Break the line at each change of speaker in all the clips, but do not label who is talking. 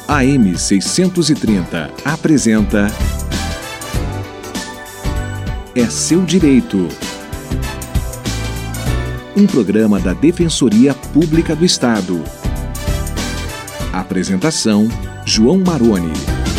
AM 630 apresenta É Seu Direito. Um programa da Defensoria Pública do Estado. Apresentação: João Maroni.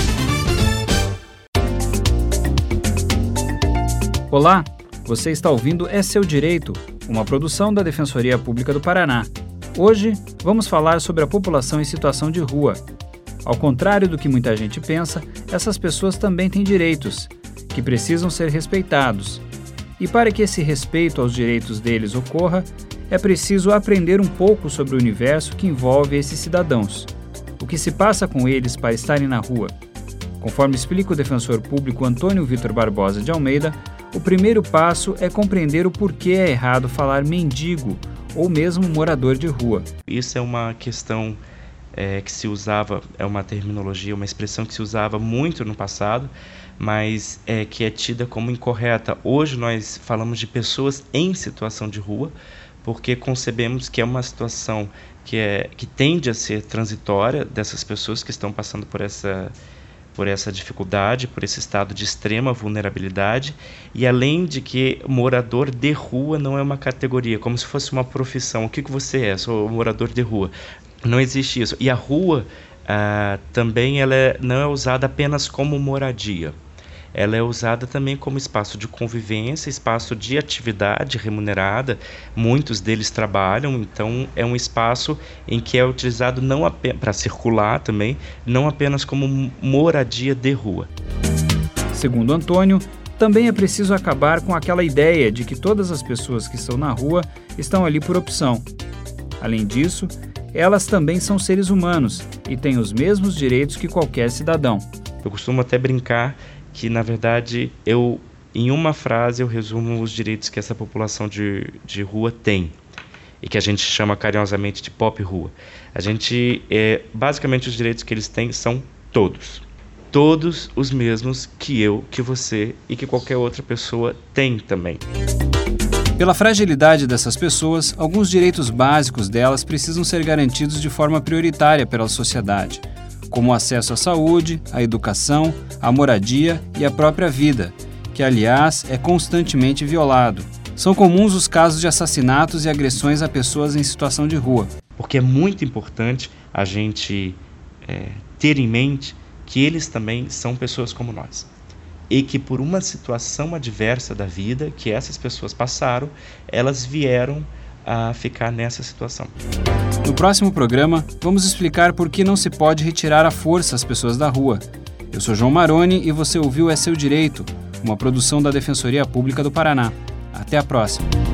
Olá, você está ouvindo É Seu Direito, uma produção da Defensoria Pública do Paraná. Hoje vamos falar sobre a população em situação de rua. Ao contrário do que muita gente pensa, essas pessoas também têm direitos, que precisam ser respeitados. E para que esse respeito aos direitos deles ocorra, é preciso aprender um pouco sobre o universo que envolve esses cidadãos. O que se passa com eles para estarem na rua? Conforme explica o defensor público Antônio Vitor Barbosa de Almeida, o primeiro passo é compreender o porquê é errado falar mendigo ou mesmo morador de rua.
Isso é uma questão que se usava, é uma terminologia, uma expressão que se usava muito no passado, mas que é tida como incorreta. Hoje nós falamos de pessoas em situação de rua, porque concebemos que é uma situação que tende a ser transitória dessas pessoas que estão passando por essa dificuldade, por esse estado de extrema vulnerabilidade, e além de que morador de rua não é uma categoria, como se fosse uma profissão. O que você é? Sou morador de rua. Não existe isso. E a rua também não é usada apenas como moradia. Ela é usada também como espaço de convivência, espaço de atividade remunerada. Muitos deles trabalham, então é um espaço em que é utilizado não apenas para circular também, não apenas como moradia de rua.
Segundo Antônio, também é preciso acabar com aquela ideia de que todas as pessoas que estão na rua estão ali por opção. Além disso, elas também são seres humanos e têm os mesmos direitos que qualquer cidadão.
Eu costumo até brincar que, na verdade, em uma frase eu resumo os direitos que essa população de rua tem e que a gente chama carinhosamente de pop rua. Basicamente os direitos que eles têm são todos os mesmos que eu, que você e que qualquer outra pessoa tem também.
Pela fragilidade dessas pessoas, alguns direitos básicos delas precisam ser garantidos de forma prioritária pela sociedade, como o acesso à saúde, à educação, à moradia e à própria vida, que, aliás, é constantemente violado. São comuns os casos de assassinatos e agressões a pessoas em situação de rua.
Porque é muito importante a gente ter em mente que eles também são pessoas como nós. E que por uma situação adversa da vida que essas pessoas passaram, elas vieram a ficar nessa situação.
No próximo programa, vamos explicar por que não se pode retirar à força as pessoas da rua. Eu sou João Maroni e você ouviu É Seu Direito, uma produção da Defensoria Pública do Paraná. Até a próxima!